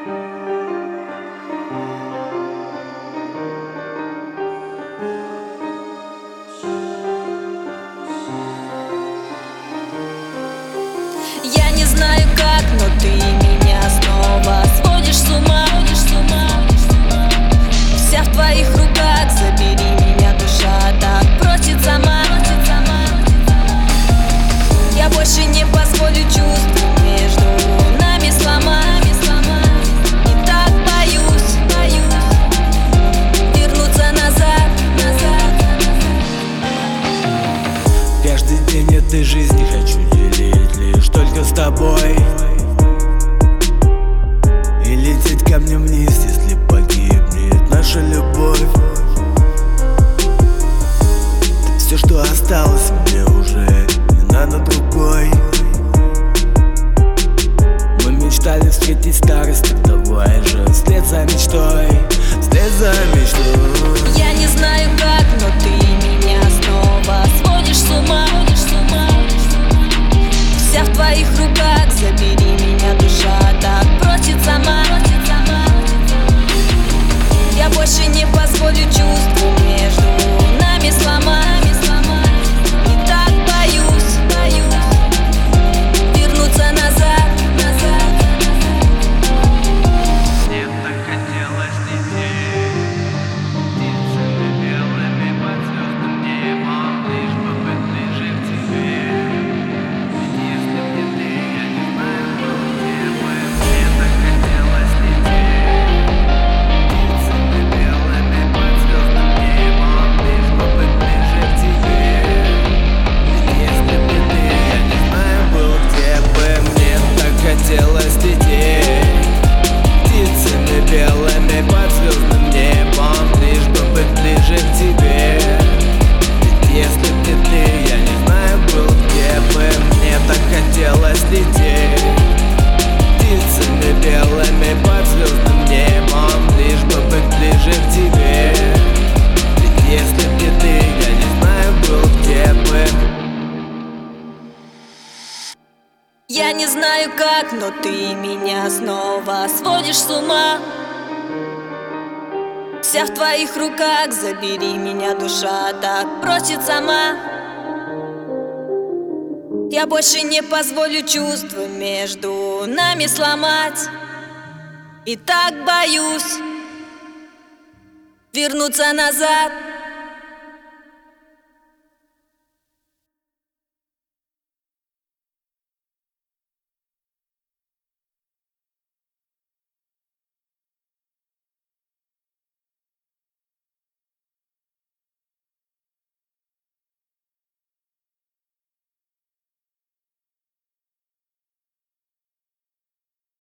Я не знаю как, но ты меня снова сводишь с ума. Вся в твоих руках, забери меня, душа так просит сама. Я больше не позволю чувств между нами сломать. И так боюсь вернуться назад. Каждый день этой жизни хочу делить лишь только с тобой. И лететь камнем вниз, если погибнет наша любовь. Все, что осталось мне, уже не надо другой. Мы мечтали встретить старость, так давай же вслед за мечтой, вслед за мечтой. Я не знаю как, но ты меня снова сводишь с ума. Вся в твоих руках, забери меня, душа так просит сама. Я больше не позволю чувств между нами сломать. И так боюсь вернуться назад. Мне так хотелось лететь птицами белыми под звездным небом, лишь бы быть ближе к тебе. Ведь если б не ты, я не знаю, был где бы. Мне так хотелось лететь птицами белыми под звездным небом, лишь бы быть ближе к тебе. Ведь если б не ты, я не знаю, был где бы. Мне так хотелось лететь птицами белыми под звездным небом, лишь бы быть ближе к тебе. Ведь если б не ты, я не знаю, был где бы. Мне так хотелось лететь птицами белыми под звездным небом, лишь бы быть ближе к тебе. Ведь если б не ты, я не знаю, был где бы. Я не знаю как, но ты меня снова сводишь с ума. Вся в твоих руках, забери меня, душа так просит сама. Я больше не позволю чувств между нами сломать. И так боюсь вернуться назад.